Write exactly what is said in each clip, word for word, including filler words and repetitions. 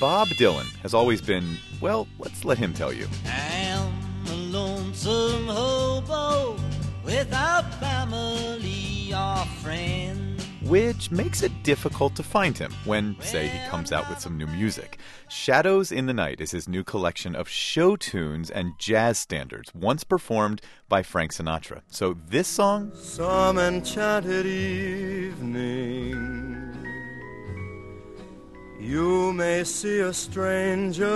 Bob Dylan has always been, well, let's let him tell you. I'm a lonesome hobo without family or friends. Which makes it difficult to find him when, say, he comes out with some new music. Shadows in the Night is his new collection of show tunes and jazz standards, once performed by Frank Sinatra. So this song... Some enchanted evening, you may see a stranger.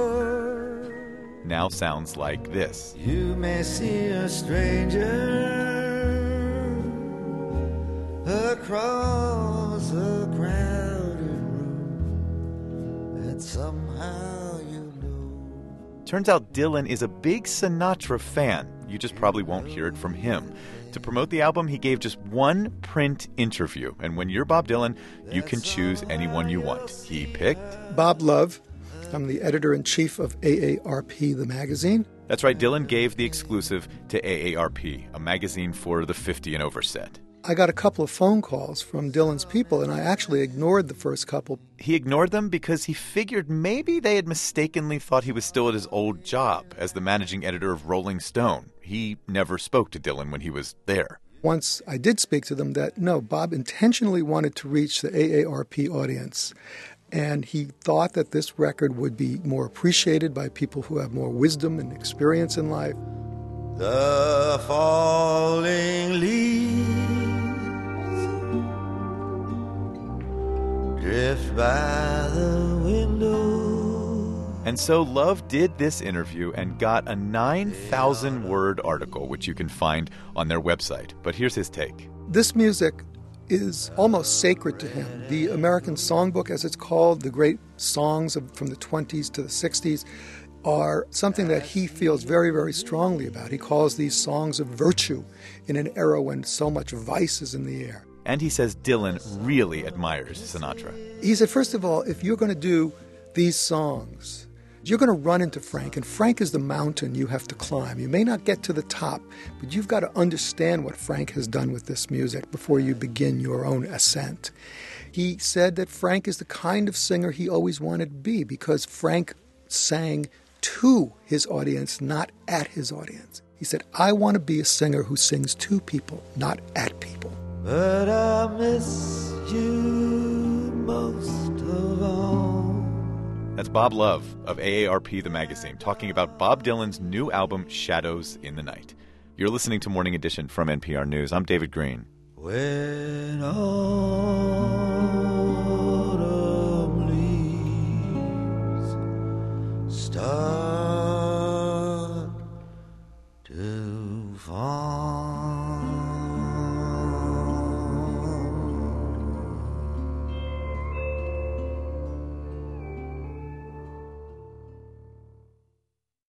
Now sounds like this. You may see a stranger across a crowded room that somehow you know. Turns out Dylan is a big Sinatra fan. You just probably won't hear it from him. To promote the album, he gave just one print interview. And when you're Bob Dylan, you can choose anyone you want. He picked... Bob Love. I'm the editor-in-chief of A A R P, the magazine. That's right, Dylan gave the exclusive to A A R P, a magazine for the fifty and over set. I got a couple of phone calls from Dylan's people, and I actually ignored the first couple. He ignored them because he figured maybe they had mistakenly thought he was still at his old job as the managing editor of Rolling Stone. He never spoke to Dylan when he was there. Once I did speak to them that, no, Bob intentionally wanted to reach the A A R P audience, and he thought that this record would be more appreciated by people who have more wisdom and experience in life. The falling leaves drift by the window. And so Love did this interview and got a nine thousand word article, which you can find on their website. But here's his take. This music is almost sacred to him. The American Songbook, as it's called, the great songs of, from the twenties to the sixties, are something that he feels very, very strongly about. He calls these songs of virtue in an era when so much vice is in the air. And he says Dylan really admires Sinatra. He said, first of all, if you're going to do these songs, you're going to run into Frank, and Frank is the mountain you have to climb. You may not get to the top, but you've got to understand what Frank has done with this music before you begin your own ascent. He said that Frank is the kind of singer he always wanted to be because Frank sang to his audience, not at his audience. He said, I want to be a singer who sings to people, not at people. But I miss you most of all. That's Bob Love of A A R P, the magazine, talking about Bob Dylan's new album, Shadows in the Night. You're listening to Morning Edition from N P R News. I'm David Green. When autumn leaves start to fall.